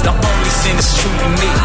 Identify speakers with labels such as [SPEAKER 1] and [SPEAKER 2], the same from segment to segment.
[SPEAKER 1] The only sin is true to me.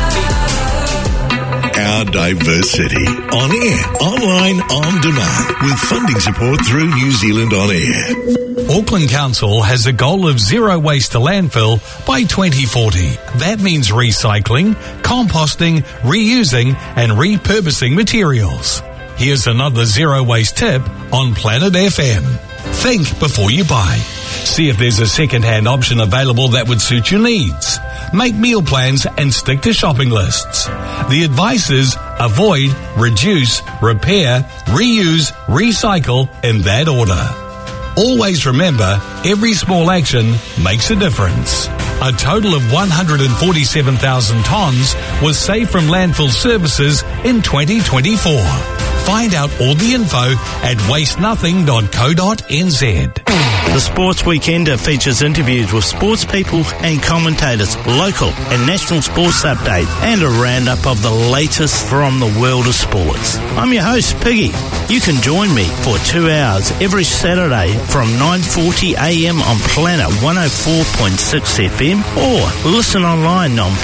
[SPEAKER 2] Our diverse city. On air, online, on demand. With funding support through New Zealand On Air.
[SPEAKER 3] Auckland Council has a goal of zero waste to landfill by 2040. That means recycling, composting, reusing and repurposing materials. Here's another zero waste tip on Planet FM. Think before you buy. See if there's a second-hand option available that would suit your needs. Make meal plans and stick to shopping lists. The advice is avoid, reduce, repair, reuse, recycle in that order. Always remember, every small action makes a difference. A total of 147,000 tonnes was saved from landfill services in 2024. Find out all the info at wastenothing.co.nz.
[SPEAKER 4] The Sports Weekender features interviews with sports people and commentators, local and national sports updates, and a roundup of the latest from the world of sports. I'm your host, Piggy. You can join me for 2 hours every Saturday from 9:40am on Planet 104.6 FM or listen online on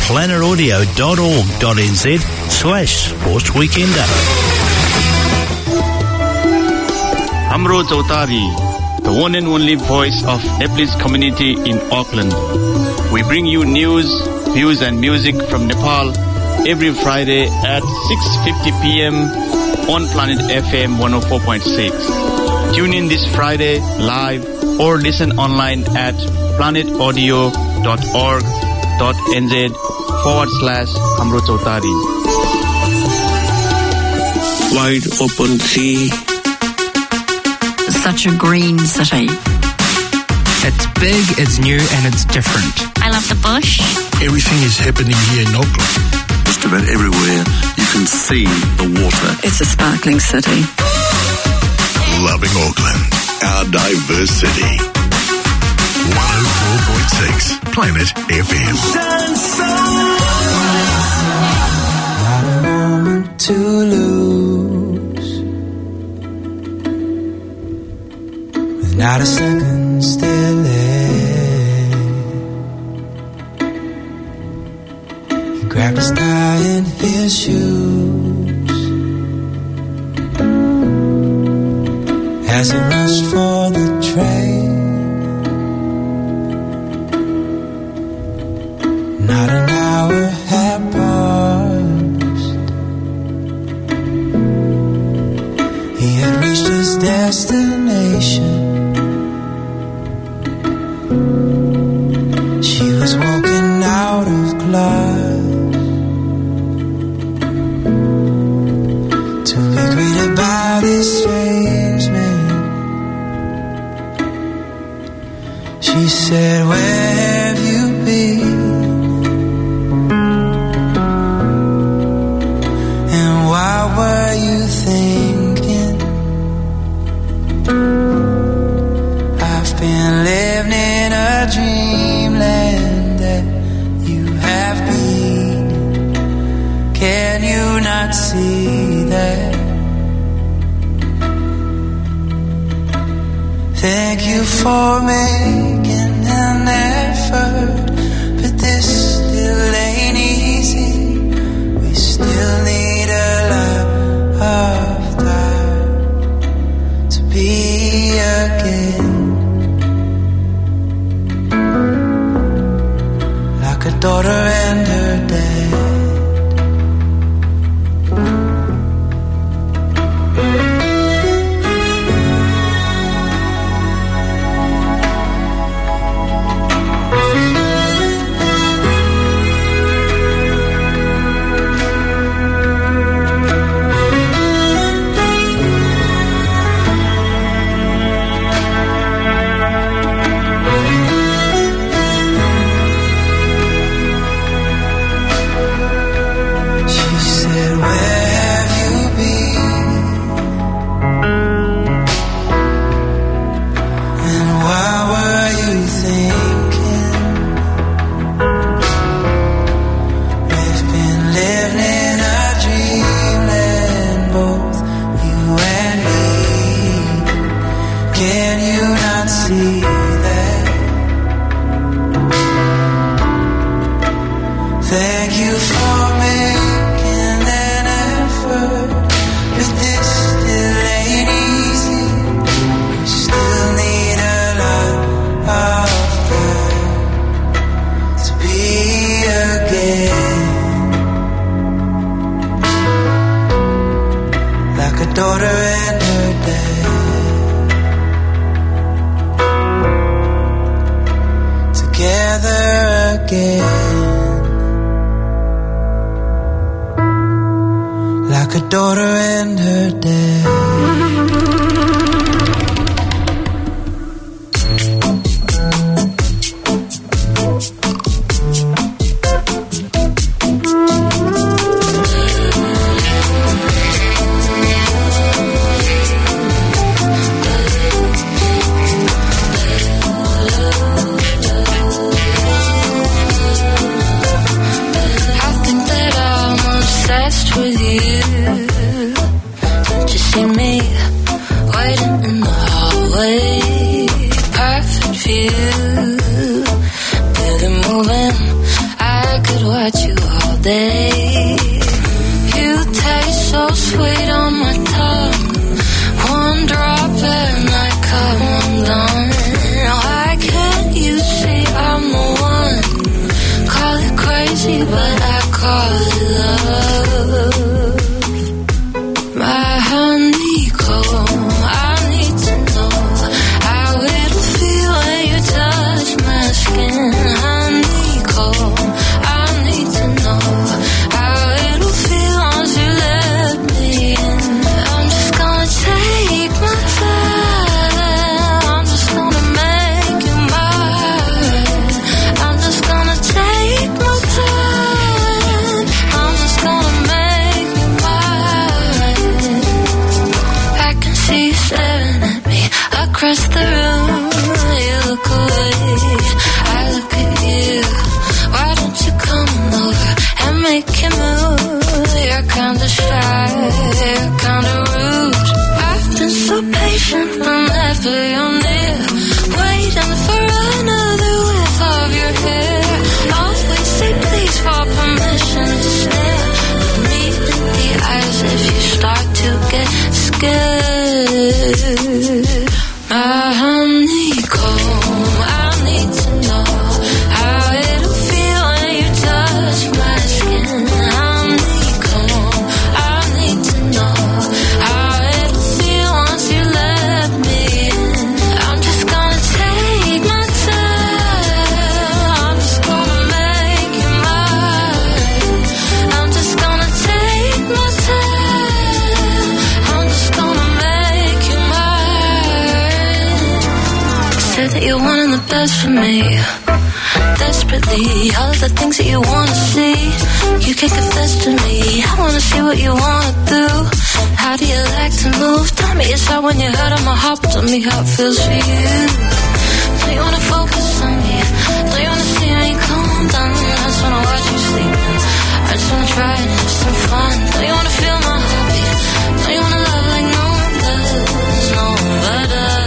[SPEAKER 4] planetaudio.org.nz/sportsweekender.
[SPEAKER 5] Hamro Chautari, the one and only voice of Nepalese community in Auckland. We bring you news, views and music from Nepal every Friday at 6:50 p.m. on Planet FM 104.6. Tune in this Friday live or listen online at planetaudio.org.nz/Hamro Chautari.
[SPEAKER 6] Wide open sea.
[SPEAKER 7] Such a green city.
[SPEAKER 8] It's big, it's new, and it's different.
[SPEAKER 7] I love the bush.
[SPEAKER 9] Everything is happening here in Auckland.
[SPEAKER 6] Just about everywhere you can see the water.
[SPEAKER 7] It's a sparkling city.
[SPEAKER 2] Loving Auckland, our diverse city. 104.6 Planet FM.
[SPEAKER 10] Not a moment to lose, with not a second still left. He grabbed his tie and his shoes as he rushed for the train. Not an hour had passed. He had reached his destination. She was walking out of class to be greeted by this strange man. She said, "Where have you been? And what were you thinking? I've been living in a dreamland that you have been. Can you not see that? Thank you for making an effort, but this still ain't easy. We still need a lot of time to be again. Like a daughter and her dad. Thank you for making an effort, but this still ain't easy. You still need a lot of pride to be again. Like a daughter and her dad, together again. Like a daughter and her dad.
[SPEAKER 11] With you, don't you see me waiting in the hallway? Perfect view, barely moving. I could watch you all day. You taste so sweet on my tongue. One drop and I come undone. Why can't you see I'm the one? Call it crazy, but I call it love. My honeycomb, I need to know how it'll feel when you touch my skin. Honeycomb, I need to know how it'll feel once you let me in. I'm just gonna take my time. I'm just gonna make you mine. I'm just gonna take my time. I'm just gonna make you mine. I can see you staring at me across the room. You look away, I look at you. Why don't you come over and make a move? You're kinda shy, you're kinda rude. I've been so patient whenever you're near, waiting for another whiff of your hair. Always say please for permission to stare. Look me in the eyes if you start to get scared. My honeycomb, I need to know how it'll feel when you touch my skin. Honeycomb, I need to know how it'll feel once you let me in. I'm just gonna take my time. I'm just gonna make you mine. I'm just gonna take my time. I'm just gonna make you mine. Said that you're wanting the best for me, desperately. All of the things that you wanna see, you can't confess to me. I wanna see what you wanna do. How do you like to move? Tell me it's hard when you're hurt on my heart, but tell me how it feels for you. Don't you wanna focus on me? Don't you wanna see me calm down? I just wanna watch you sleeping. I just wanna try and have some fun. Don't you wanna feel my heartbeat? Don't you wanna love like no one does? No one but us.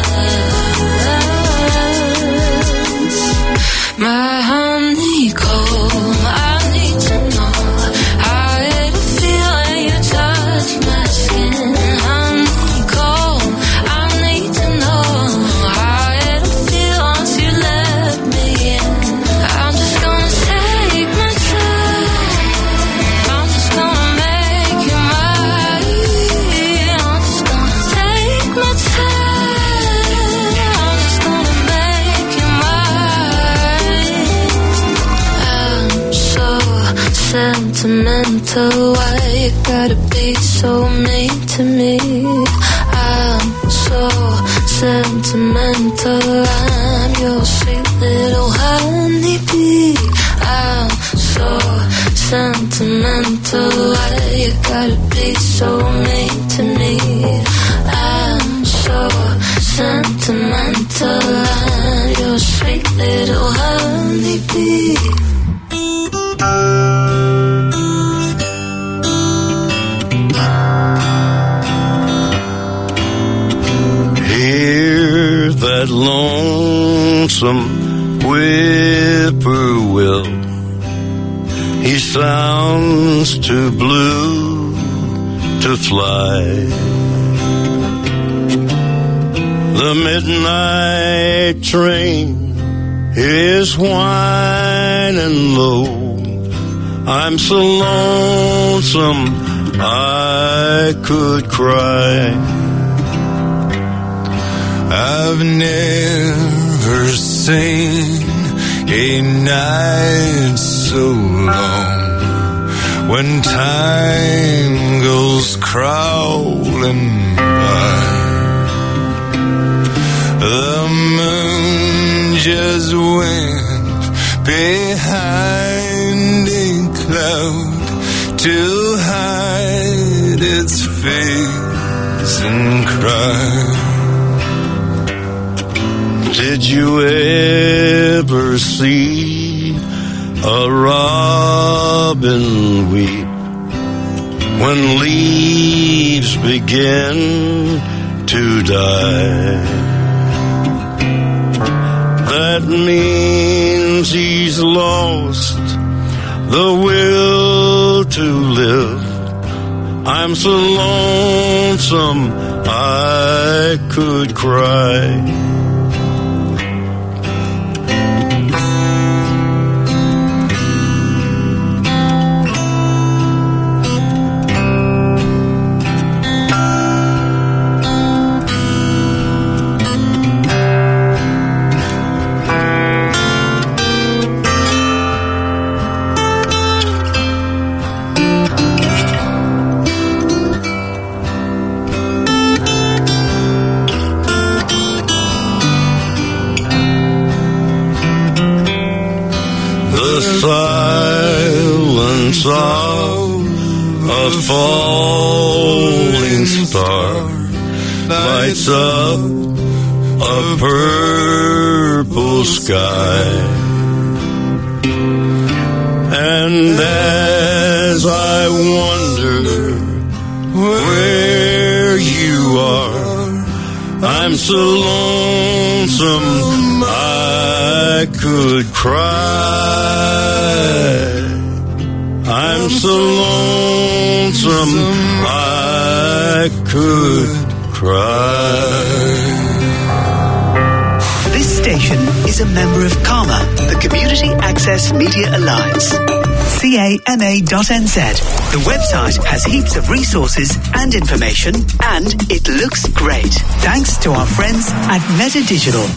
[SPEAKER 11] My honeycomb, I need to know how it'll feel when you touch my skin. Honeycomb, I need to know how it'll feel once you let me in. I'm just gonna take my time. I'm just gonna make you mine. I'm just gonna take my time. I'm just gonna make you mine. I'm so sentimental. Why you gotta be so mean to me? I'm so sentimental. I'm your sweet little honeybee. I'm so sentimental. Why you gotta be so mean to me? I'm so sentimental. I'm your sweet little honeybee.
[SPEAKER 12] Hear that lonesome whippoorwill. he sounds too blue to fly. The midnight train is whining low. I'm so lonesome I could cry.
[SPEAKER 10] I've never seen a night so long when time goes crawling by. The moon just went behind a cloud to hide its face and cry. Did you ever see a robin weep when leaves begin to die? That means he's lost the will to live. I'm so lonesome I could cry. Silence of a falling star lights up a purple sky. And as I wonder where you are, I'm so lonesome I could cry. I'm so lonesome I could cry.
[SPEAKER 13] This station is a member of CAMA, the Community Access Media Alliance. CAMA.NZ. The website has heaps of resources and information, and it looks great. Thanks to our friends at Meta Digital.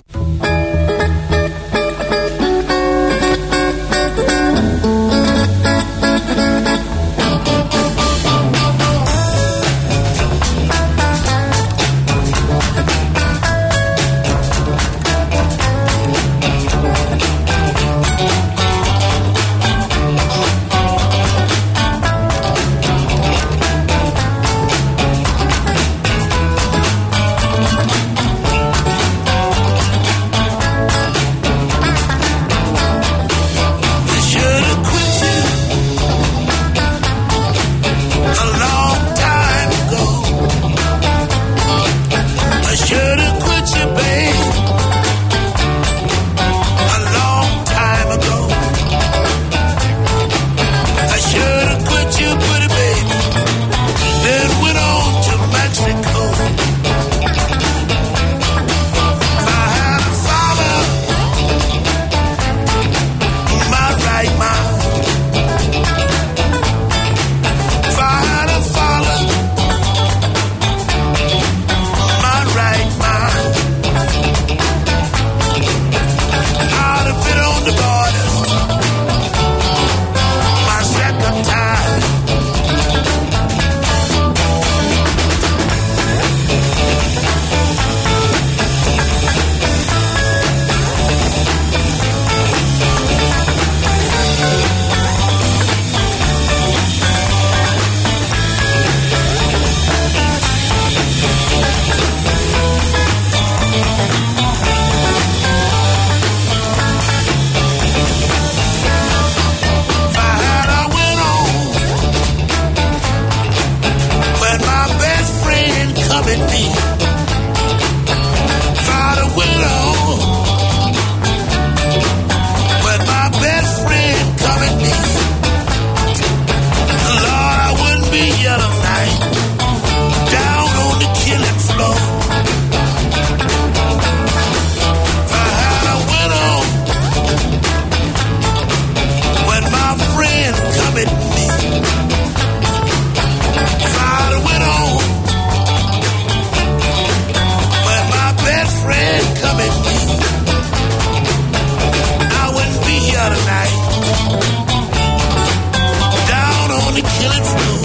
[SPEAKER 12] down on the killing floor.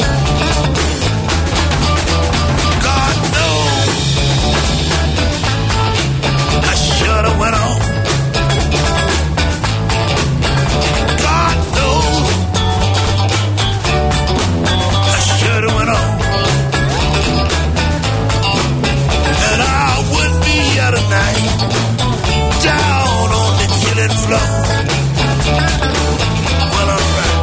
[SPEAKER 12] God knows I should have went on. God knows I should have went on. And I wouldn't be here tonight, down on the killing floor. Well, alright.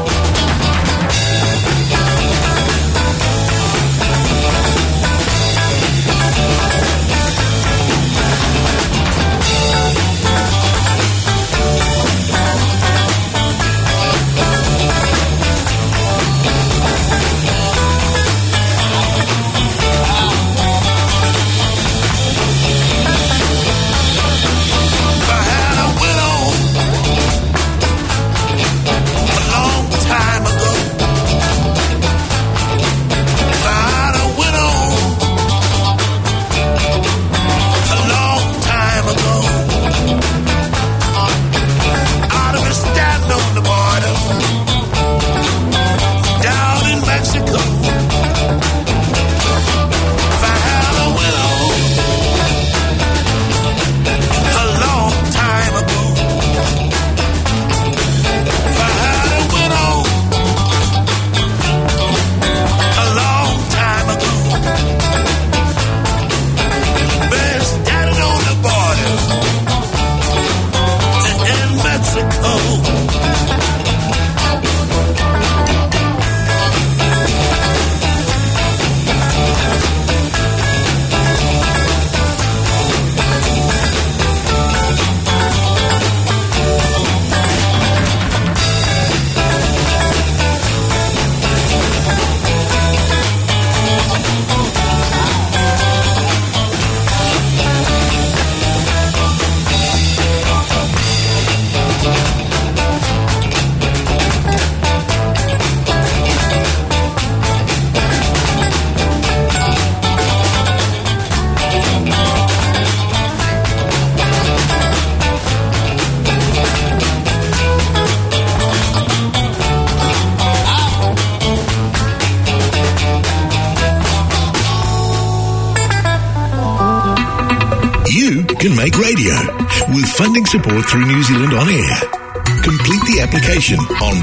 [SPEAKER 2] Can make radio with funding support through New Zealand On Air. Complete the application on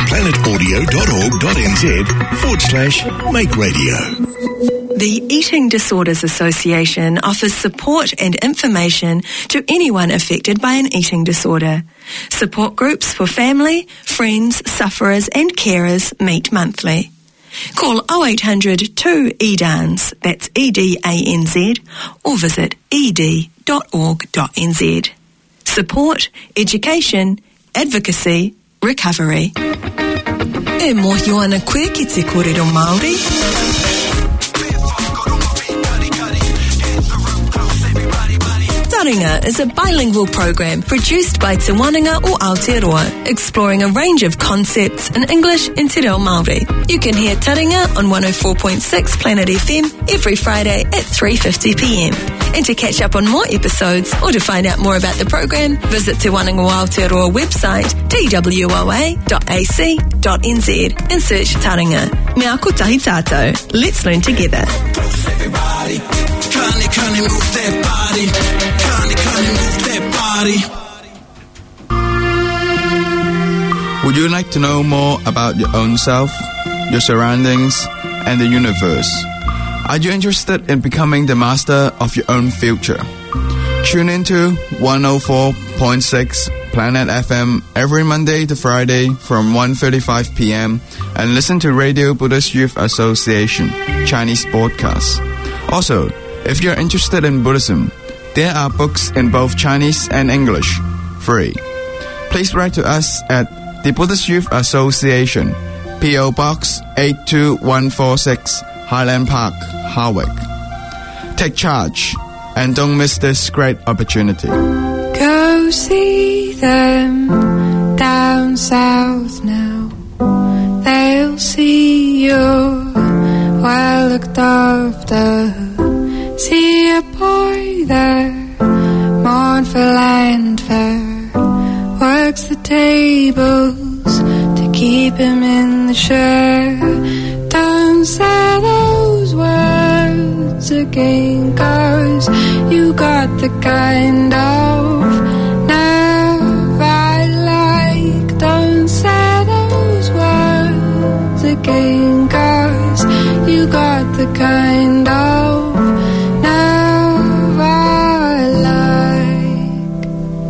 [SPEAKER 2] planetaudio.org.nz/make radio.
[SPEAKER 14] The Eating Disorders Association offers support and information to anyone affected by an eating disorder. Support groups for family, friends, sufferers and carers meet monthly. Call 0800 2EDANZ, that's EDANZ, or visit ed.org.nz. Support, education, advocacy, recovery. E mohi ana koe ki te kōrero Māori. Taringa is a bilingual program produced by Te Wananga o Aotearoa, exploring a range of concepts in English and Te Reo Māori. You can hear Taringa on 104.6 Planet FM every Friday at 3:50pm. And to catch up on more episodes or to find out more about the program, visit Te Wananga o Aotearoa website twoa.ac.nz and search Taringa. Me ako tahi tātou. Let's learn together.
[SPEAKER 10] Everybody, kani move that body. Kani move that body.
[SPEAKER 15] Would you like to know more about your own self, your surroundings, and the universe? Are you interested in becoming the master of your own future? Tune into 104.6 Planet FM every Monday to Friday from 1:35pm and listen to Radio Buddhist Youth Association Chinese podcast. Also, if you're interested in Buddhism, there are books in both Chinese and English, free. Please write to us at the Buddhist Youth Association, P.O. Box 82146, Highland Park, Harwick. Take charge and don't miss this great opportunity.
[SPEAKER 16] Go see them down south now. They'll see you're well looked after. See a boy there, mournful and fair, works the tables to keep him in the chair. Don't say those words again, 'cause you got the kind of nerve I like. Don't say those words again, 'cause you got the kind of nerve I like.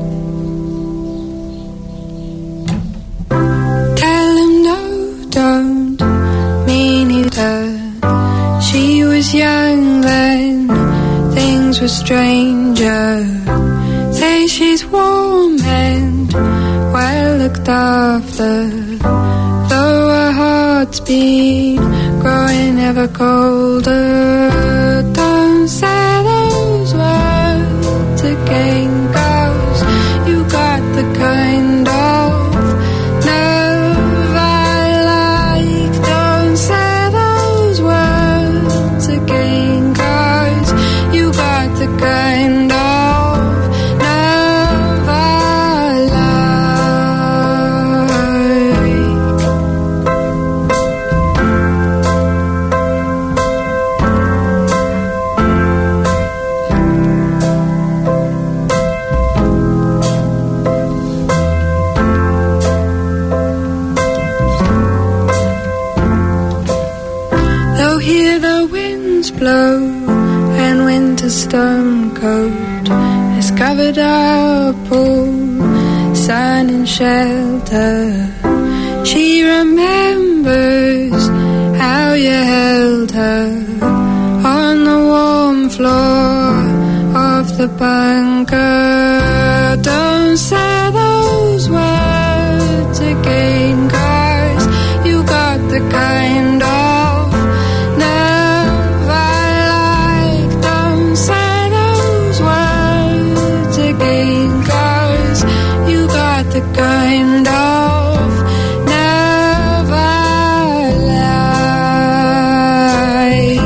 [SPEAKER 16] Tell him no, don't mean he did. She was young then, things were stranger. Say she's warm and well looked after, though her heart's been growing ever colder. Don't say those words again, 'cause you got the kind of nerve I like. Don't say those words again, 'cause you got the kind of nerve I like. Though here the winds blow and winter's stone cold has covered our pool, sun and shelter, she remembers how you held her on the warm floor of the bunker. Don't say those words again, 'cause you got the kind of nerve I like. Don't say those words again, 'cause you got the kind of nerve I like.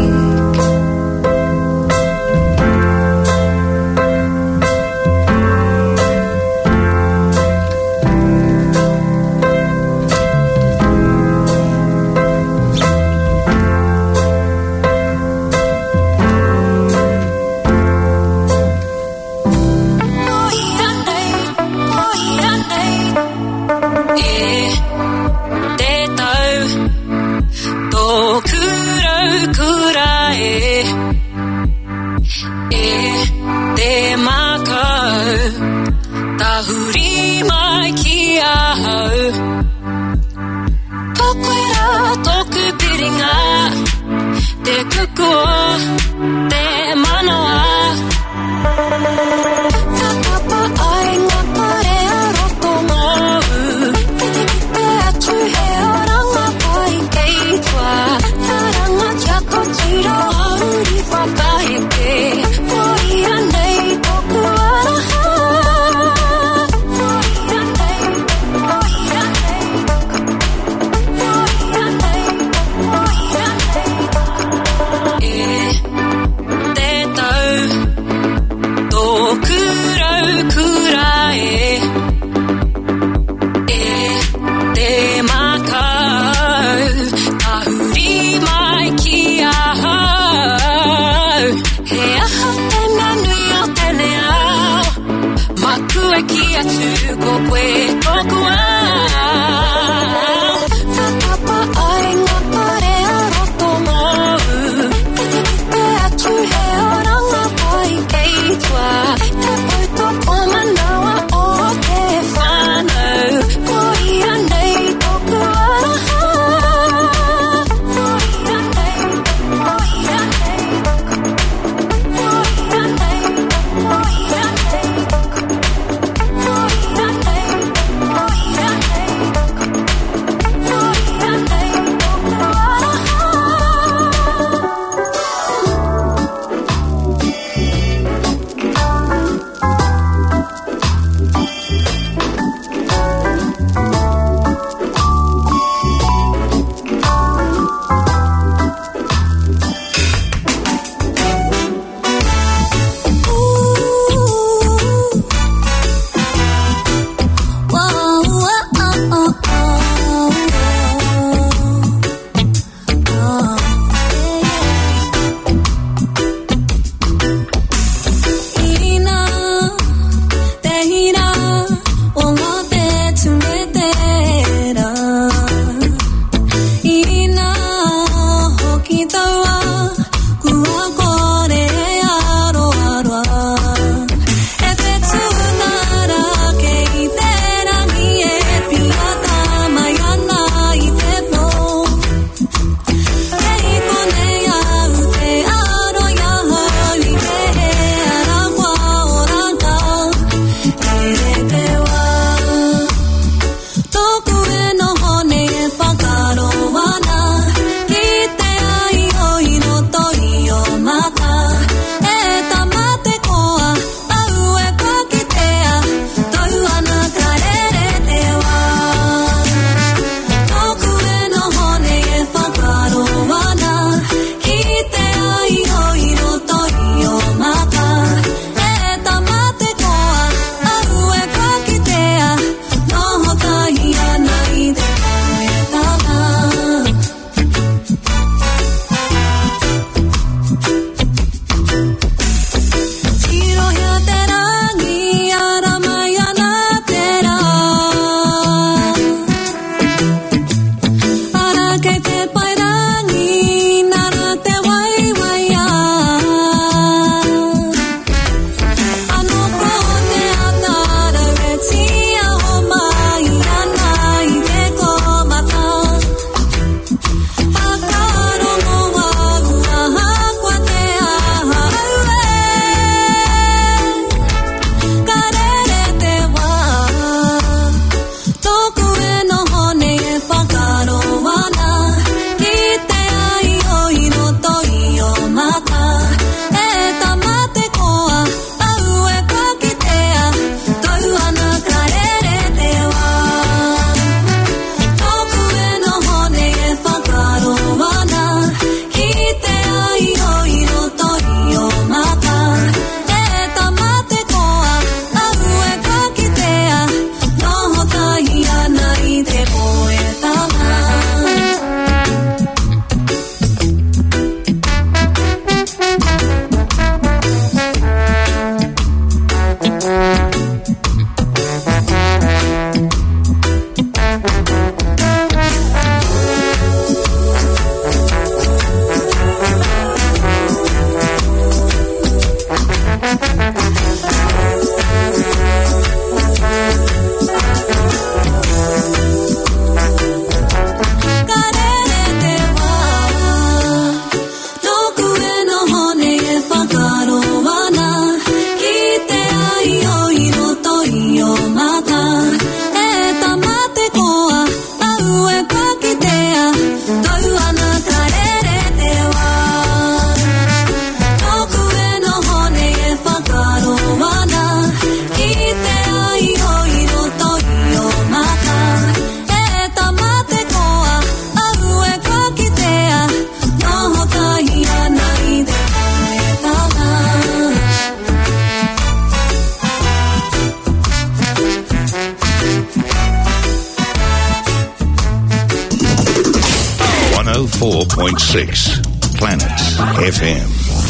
[SPEAKER 2] 104.6 Planet FM.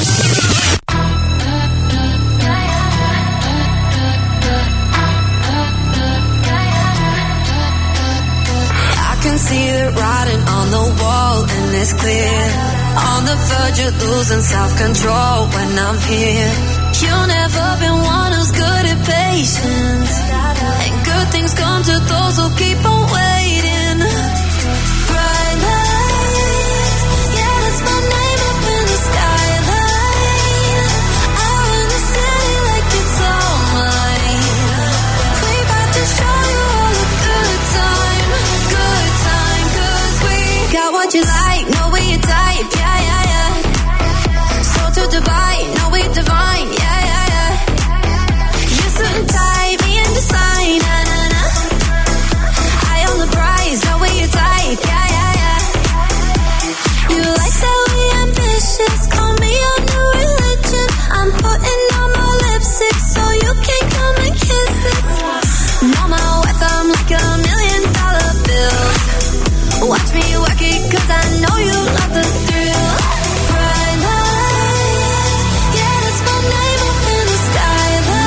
[SPEAKER 11] I can see it writing on the wall and it's clear. On the verge of losing self-control when I'm here. You've never been one who's good at patience, and good things come to those who keep on waiting. Bright lights, yeah, that's my name up in the skyline. Out in the city like it's all mine. We about to show you all a good time, 'cause we got what you like, know where you're type, yeah, yeah, yeah. So to divide, know we divine, yeah. Tie me in the sign, na na na. Eye on the prize, know where you're tight, yeah, yeah, yeah. You like that we ambitious, call me on the religion. I'm putting on my lipstick so you can come and kiss it. Know my worth, I'm like $1 million bills. Watch me work it, 'cause I know you love the thrill. Bright lights, yeah, that's my name up in the skyline.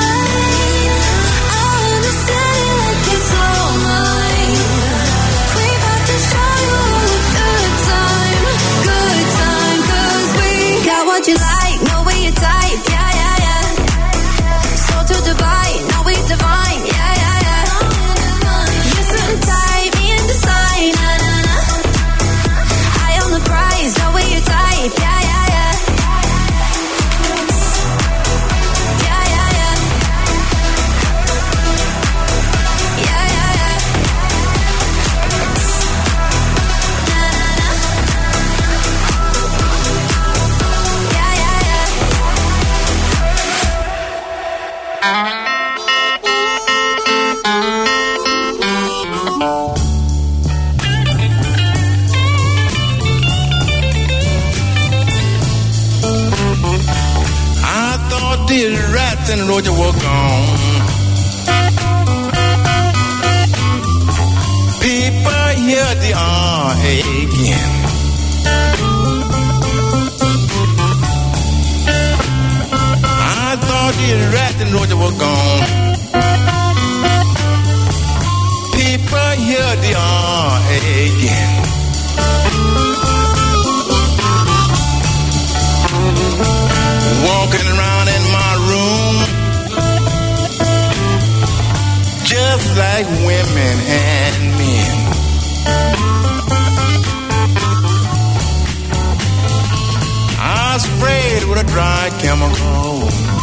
[SPEAKER 11] What you like, know where you're tight, yeah, yeah, yeah. So to divide, know we divine, yeah, yeah, yeah. You sit and tie me in the sign, na na na. Eye on the prize, know where you're tight, yeah, yeah, yeah. Yeah, yeah, yeah. Yeah, yeah, yeah. Na na na.
[SPEAKER 12] These rats and roaches were gone. People hear the again. I thought these rats and roaches were gone. People hear the again. Walking around in my room, just like women and men. I sprayed with a dry chemical,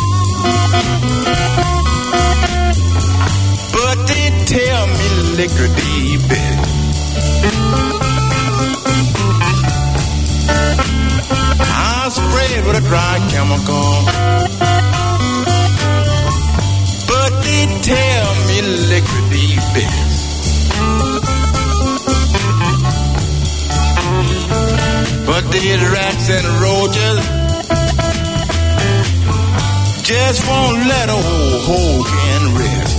[SPEAKER 12] but they tell me liquor deep it. I sprayed with a dry chemical, but they tell me liquor deep is. But these rats and roaches just won't let old Hogan rest.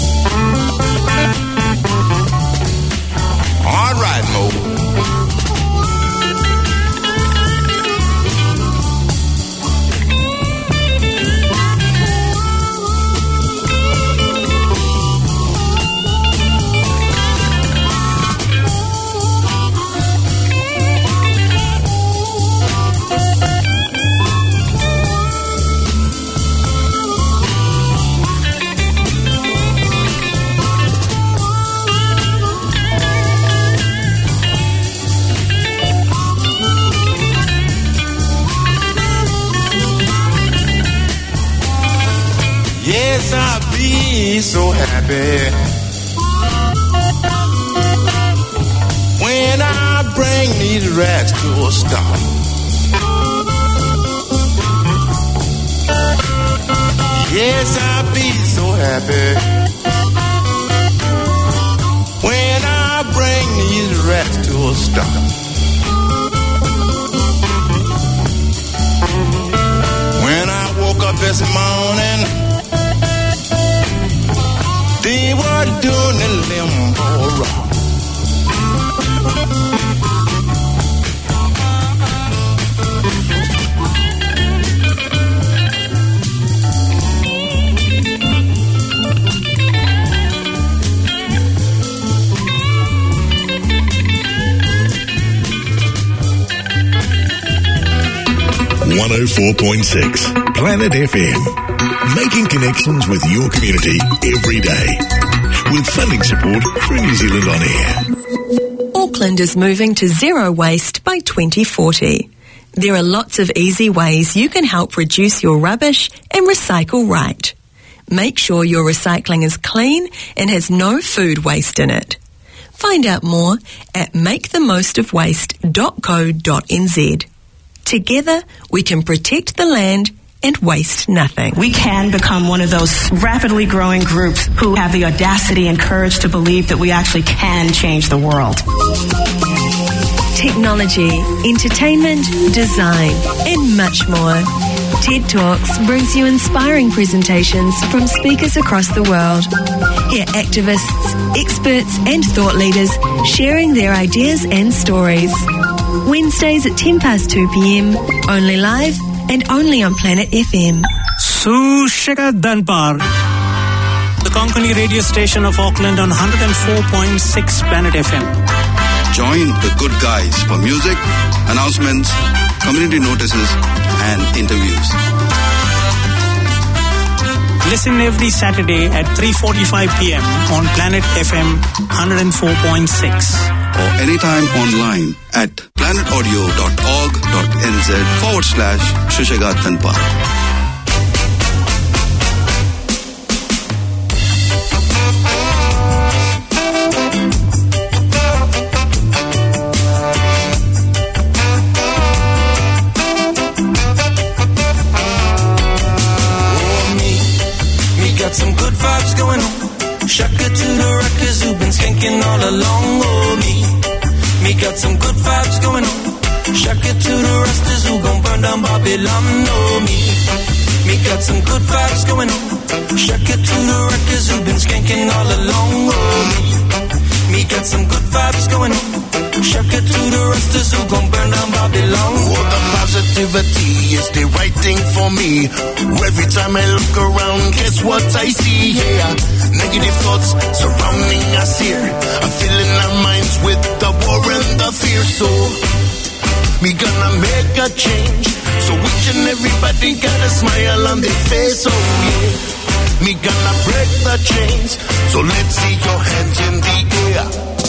[SPEAKER 12] All right, Mo. Yes, I'll be so happy when I bring these rats to a stop. Yes, I'll be so happy when I bring these rats to a stop. When I woke up this morning, they were doing the limbo rock.
[SPEAKER 2] 104.6 Planet FM. Making connections with your community every day. With funding support through New Zealand On Air.
[SPEAKER 14] Auckland is moving to zero waste by 2040. There are lots of easy ways you can help reduce your rubbish and recycle right. Make sure your recycling is clean and has no food waste in it. Find out more at makethemostofwaste.co.nz. Together, we can protect the land and waste nothing.
[SPEAKER 17] We can become one of those rapidly growing groups who have the audacity and courage to believe that we actually can change the world.
[SPEAKER 14] Technology, entertainment, design, and much more. TED Talks brings you inspiring presentations from speakers across the world. Hear activists, experts, and thought leaders sharing their ideas and stories. Wednesdays at 2 p.m, only live and only on Planet FM.
[SPEAKER 18] Sushika Danpar, the Konkani radio station of Auckland on 104.6 Planet FM.
[SPEAKER 6] Join the good guys for music, announcements, community notices, and interviews.
[SPEAKER 18] Listen every Saturday at 3:45 p.m. on Planet FM 104.6.
[SPEAKER 6] Or anytime online at planetaudio.org.nz/Shushagat Danpar.
[SPEAKER 10] Some good vibes going on. Shaka to the rockers who've been skanking all along. Oh, me got some good vibes going on. Shaka to the rusters who gon' burn down Babylon. Oh, me got some good vibes going on. Shaka to the rockers who've been skanking all along. Oh, me got some good vibes going on. Shaka to the rusters who gon' burn down Babylon.
[SPEAKER 12] Oh, the positivity is the right thing for me. Every time I look around, guess what I see? Yeah, negative thoughts surrounding us here. I'm filling our minds with the war and the fear. So, me gonna make a change. So each and everybody got a smile on their face. Oh yeah, me gonna break the chains. So let's see your hands in the air.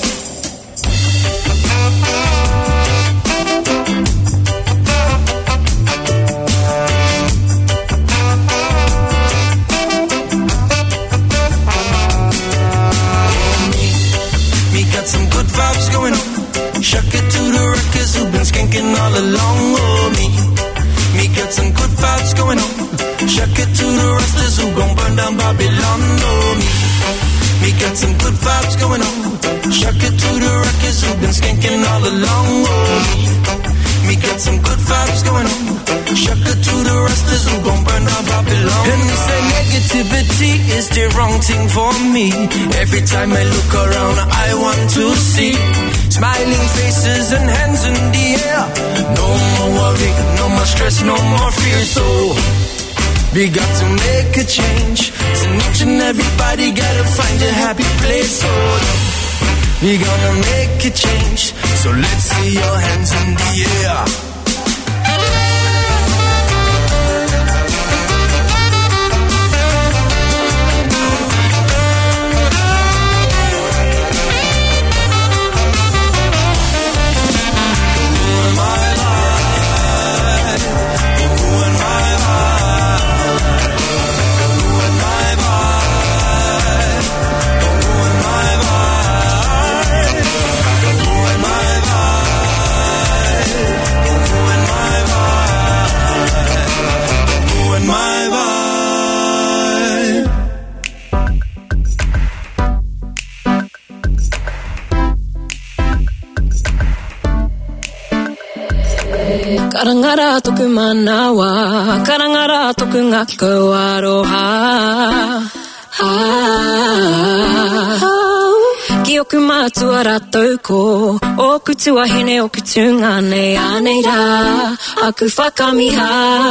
[SPEAKER 10] Some good vibes going on. Shaka to the rockers who've been skanking all along. Oh, me got some good vibes going on. Shaka to the rusters who gon' burn down Babylon. Oh, me got some good vibes going on. Shaka to the rockers who've been skanking all along. Oh, me got some good vibes going on. Shaka to the rusters who gon' burn down Babylon. And they say negativity is the wrong thing for me. Every time I look around, I want to see smiling faces and hands in the air. No more worry, no more stress, no more fear. So we got to make a change. So each and everybody gotta find a happy place. So we gonna make a change. So let's see your hands in the air.
[SPEAKER 11] Karangara toku manawa, karangara toku ngako aroha. Kioku matua ratou ko, o kutua hene o kutunga nei aneira, aku whakamiha.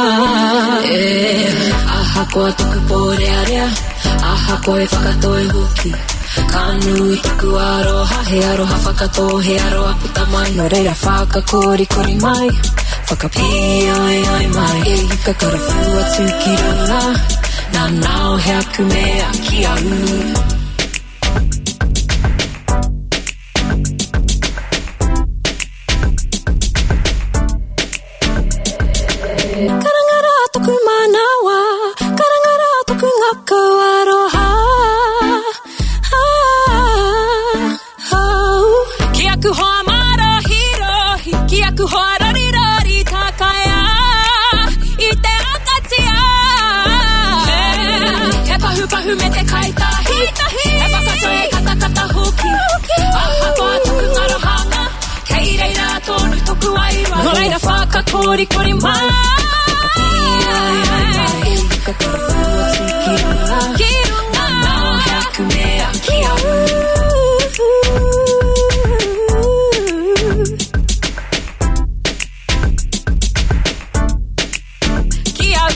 [SPEAKER 11] Aha koa toku pōrearea, aha koe whakatoe hoki. Kanu taku aroha, he aroha whakato, he aroha puta mai. No reira whakakori kori mai. whakapia ai mai e hika karawhua tūkiranga nā nao he aku mea ki au Karangara toku manawa Karangara toku ngaka aroha Ki aku hoa marahirohi Ki aku hoa rarirari takaya I te akatia He pahu me te kaitahi He wakato e katakata hoki Aha koa toku ngarohanga Kei reira tonu toku airua No reira whakakori kori mai Kirunga Nao he aku mea ki au Ki au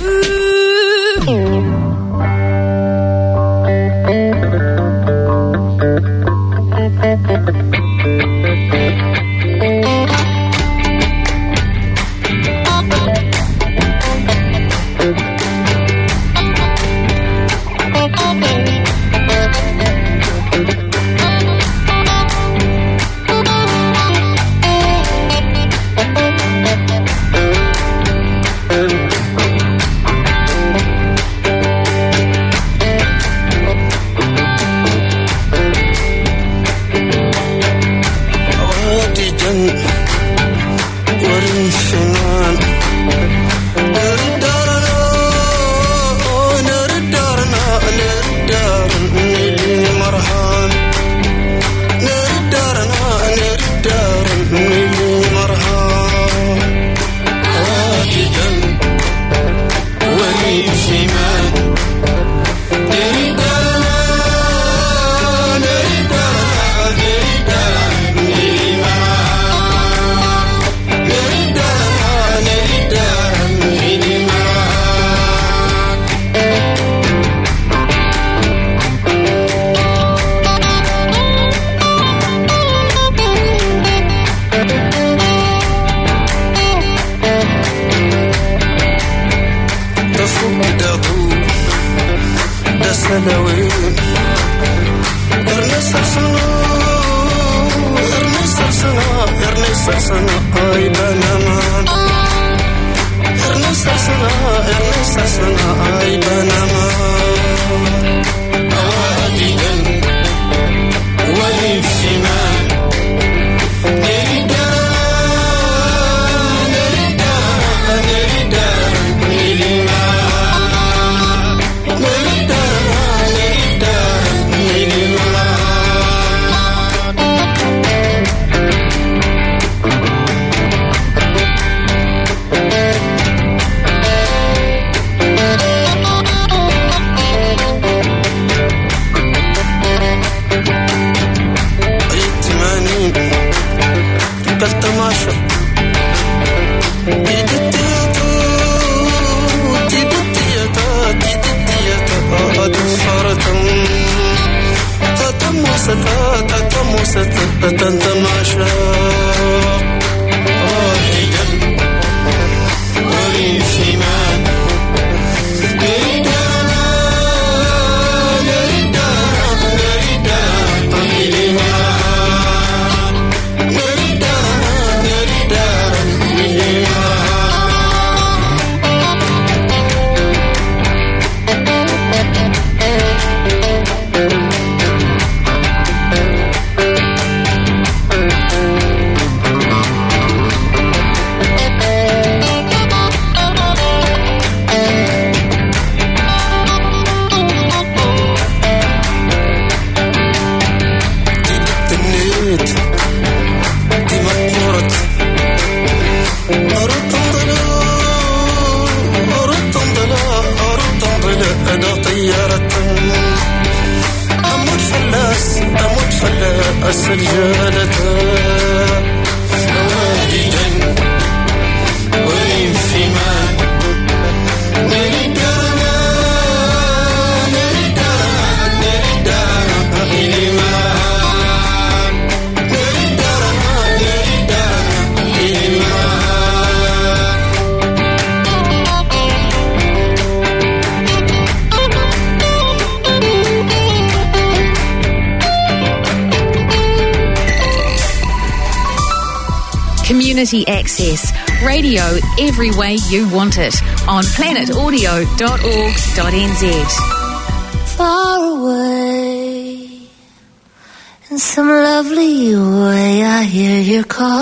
[SPEAKER 19] Community access. Radio every way you want it on planetaudio.org.nz.
[SPEAKER 11] Far away, in some lovely way, I hear your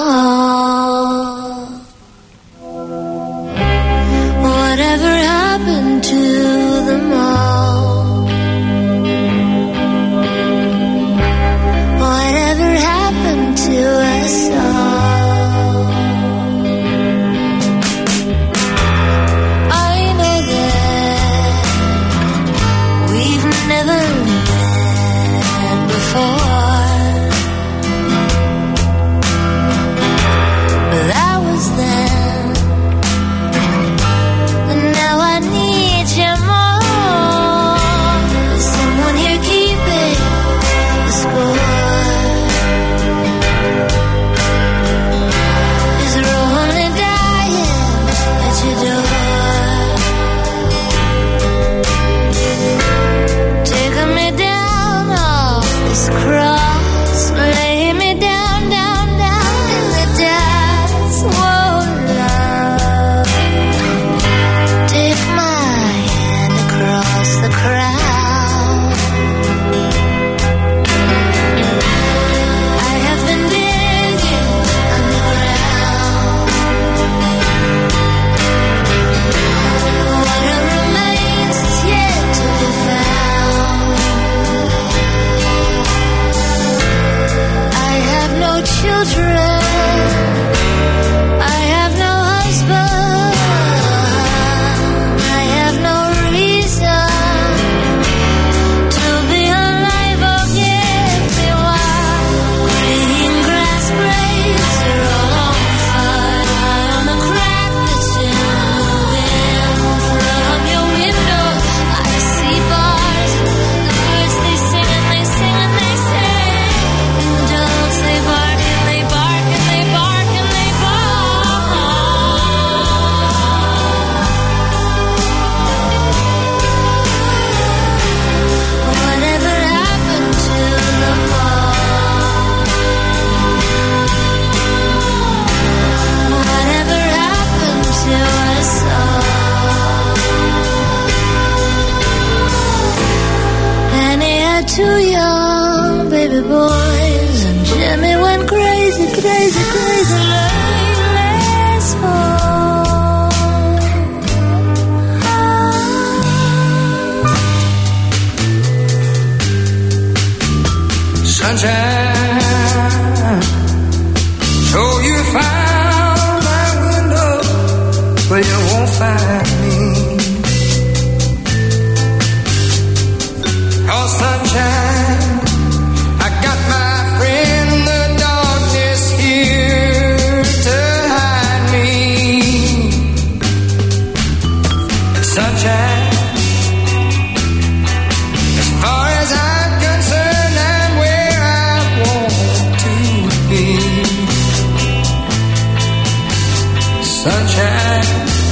[SPEAKER 11] call. Whatever happened to the mall? Whatever happened to us all? I know that we've never met before, but that was then. And now I need you more. Someone here keeping the score. Is Roland dying at your door? Taking me down off this cross, lay me down, down, down in the dust. Whoa, love, take my hand across the crowd. I have been digging underground. What remains is yet to be found. I have no children. I have no husband. I have no reason to be alive. Oh, give me one. Green grass blades are all on fire on the crack that's in the wind. From your window I see bars. The birds they sing and they sing and they sing. The dogs they bark and they bark and they bark and they bark. Whatever happened to the mall? Whatever happened to us all? Annie had two young baby boys, and Jimmy went crazy, crazy, crazy, learning less
[SPEAKER 10] Sunshine, so you found my window, but you won't find me. Oh, sunshine, I got my friend the darkness here to hide me. Sunshine, as far as I'm concerned, I'm where I want to be. Sunshine,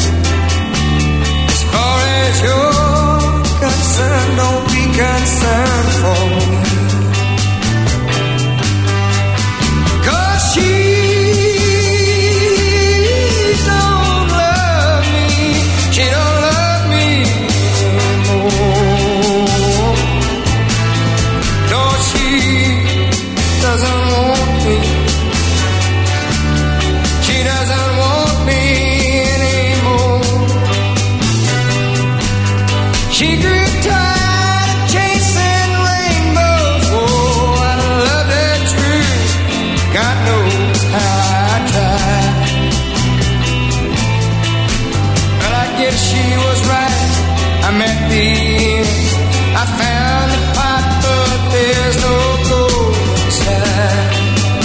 [SPEAKER 10] as far as you're concerned, don't be concerned for me. 'Cause she don't love me. She don't love me anymore. No, she doesn't want me. She doesn't want me anymore. She grew tired of chasing rainbows. Oh, I love her true. God knows how I tried. But I guess she was right. I'm at the end. I found the pot, but there's no gold inside.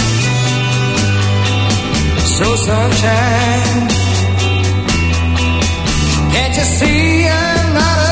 [SPEAKER 10] So sunshine, can't you see I'm not